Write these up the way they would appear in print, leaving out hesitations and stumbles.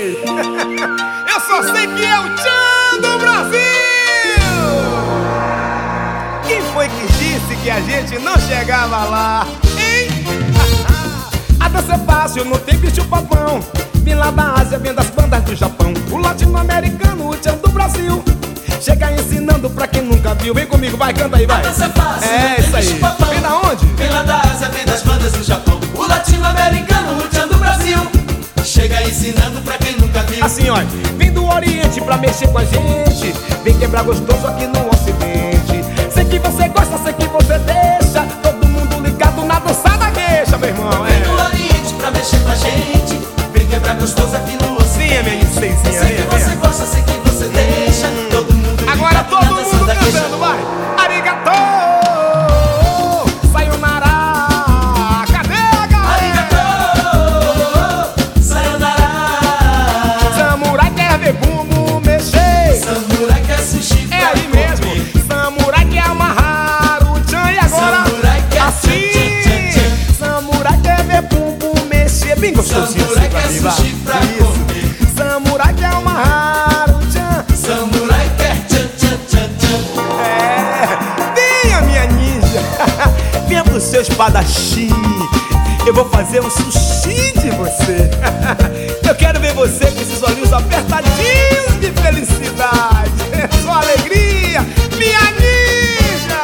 sei. Eu só sei que é o Tchan do Brasil. Quem foi que disse que a gente não chegava lá, hein? A dança é fácil, não tem bicho papão. Vim lá da Ásia, vem das bandas do Japão. O latino-americano, o Tchan do Brasil, chega ensinando pra quem nunca viu. Vem comigo, vai, canta aí, vai. A dança é fácil, é isso aí. Vem da onde? Vem lá da Ásia, vem das bandas do Japão. O latino-americano, o Tchan do Brasil, chega ensinando pra quem nunca viu. Assim, ó, vem do Oriente pra mexer com a gente, vem quebrar gostoso aqui no Ocidente. Sei que você gosta, sei que você deixa todo mundo ligado na dança da gueixa, meu irmão. Vem do Oriente pra mexer com a gente, vem quebrar gostoso aqui no Ocidente. Sim, é minha licencinha. Sei que você gosta, sei que você deixa todo mundo ligado. Agora todo na dança mundo da gueixa. cantando, vai. Arigato, sayonara. Cadê a galera? Arigato, sayonara. Samurai quer ver bumbum mexer. Samurai quer sushi pra É aí comer. mesmo. Samurai quer amarrar o Tchan e agora Samurai quer assim. tchan, tchan, tchan. Samurai quer ver bumbum mexer. Bem gostosinho Samurai assim pra quer mim, vai. sushi pra Isso. comer. Samurai quer amarrar o Tchan. Samurai quer tchan, tchan, tchan, tchan. Venha, minha ninja. Venha pro seu espadachim. Eu vou fazer um sushi de você. Eu quero ver você com esses olhinhos apertadinhos de felicidade. Sua alegria, minha ninja.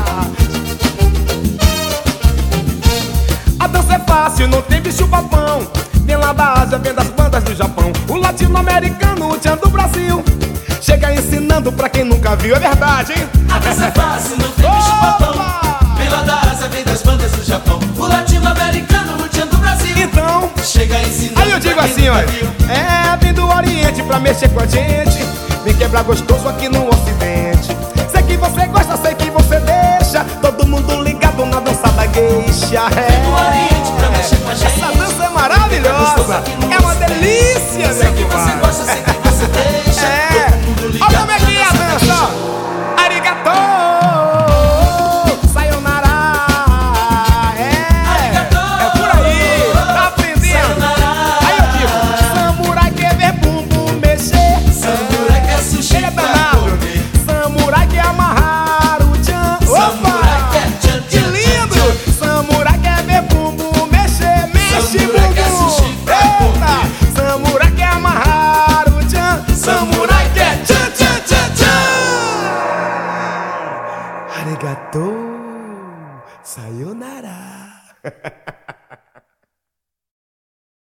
A dança é fácil, não tem bicho papão. Vem lá da Ásia, vem das bandas do Japão. O latino-americano, o Tchan do Brasil, chega ensinando pra quem nunca viu. É verdade, hein? A dança é fácil, não tem bicho papão. Vem lá da Ásia, vem das bandas do Japão. O latino-americano, o Tchan do Brasil, Então, chega ensinando. aí eu digo pra quem assim, nunca olha. viu. É, vem do Oriente pra mexer com a gente, vem quebrar gostoso aqui no Ocidente. Sei que você gosta, sei que você deixa todo mundo ligado na dança da gueixa. Vem do Oriente pra mexer com a gente. Essa dança é maravilhosa, é uma delícia, Sei meu que você compadre. gosta, sei que você deixa todo mundo ligado. Olha como é que é a na dança da dança. gueixa. Arigato, sayonara. É por aí, tá aprendendo? Sayonara. Aí eu digo, samurai quer ver bumbum mexer. Samurai quer sushi Ele é pra danado. comer. Samurai quer amarrar o Tchan. Samurai quer tchan, Que tchan, lindo! tchan, Samurai quer ver bumbum mexer. Mexe Samurai quer sushi bumbum. pra Eita! comer. Samurai quer amarrar o Tchan. Samurai quer tchan, tchan, tchan, tchan. Arigato, sayonara.